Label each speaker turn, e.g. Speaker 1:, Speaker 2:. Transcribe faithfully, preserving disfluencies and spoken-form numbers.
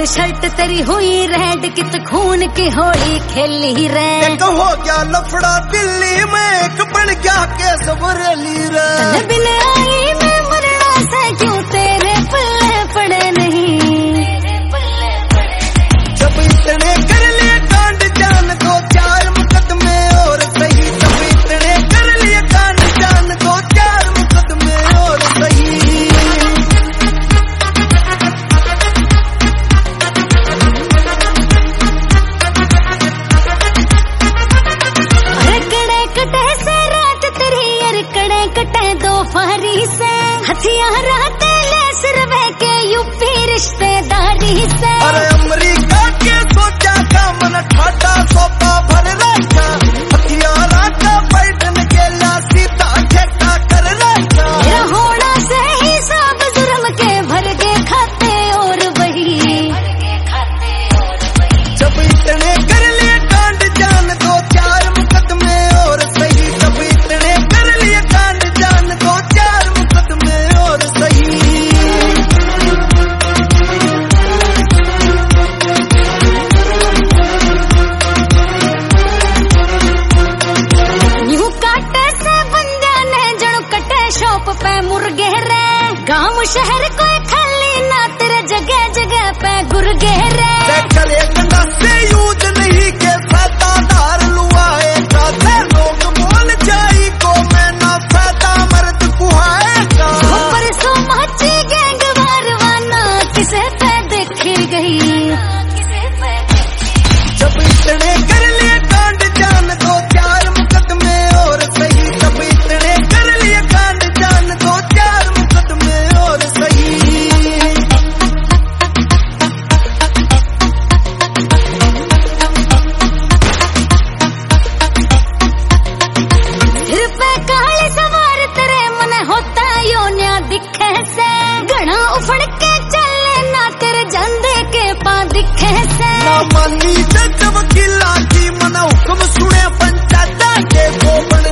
Speaker 1: Shirt तेरी हुई red कित खून की होली खेली रे।
Speaker 2: एक हो गया लफड़ा दिल्ली में, एक बन गया केस बरेली रे।
Speaker 1: बिन आई मैं मरना से क्यों तेरे पल्ले पड़े नहीं।
Speaker 2: जब इतने कर लिए कांड जान दो चार मुकदमे और सही। जब इतने कर लिए कांड जान दो चार मुकदमे और सही।
Speaker 1: कटे दो फारी से हथियार ले सिरवे के यूपी रिश्तेदारी से।
Speaker 2: अरे अमरीका के सोचा का मन ठाटा सोपा भर रखा। हथियार का पैदन के ला सीता ठेका कर रखा।
Speaker 1: मेरा होना से ही सब जुर्म के भर के खाते और वही।
Speaker 2: जब इतने कर लिए कांड जान दो चार मुकदमे और सही। जब इतने कर लिए कांड जान दो चार मुकदमे और सही।
Speaker 1: यूं काटे से बंदे ने जणु कटे शॉप पे मुर्गे रे। गांव शहर कोई खाली ना तेरे जगह जगह पे गुर्गे रे।
Speaker 2: चले गंदा से यूज नहीं के फायदा दार लुआए का। लोग बोल जाई को मैं ना फायदा मर्द कुआएगा।
Speaker 1: परसों मची गैंग वारवाना किसे पे देखी गई।
Speaker 2: जब इतने कर लिए कांड जान दो चार मुकदमे और सही। जब इतने कर लिए कांड जान दो चार मुकदमे और सही।
Speaker 1: सिर पे काले सवार तेरे मन होता यो न्या दिखे से। घना उफड़ के चले ना तेरे जंदे के पा दिखे से।
Speaker 2: ना मानी जज वकीला की मना हुक्म सुने पंचायत के गोबन